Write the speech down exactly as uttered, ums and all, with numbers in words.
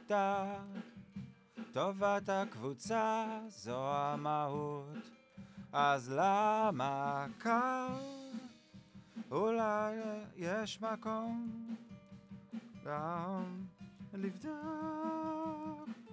נבדק. טובת הקבוצה זו המהות, אז למה קר? אולי יש מקום גם לבדוק.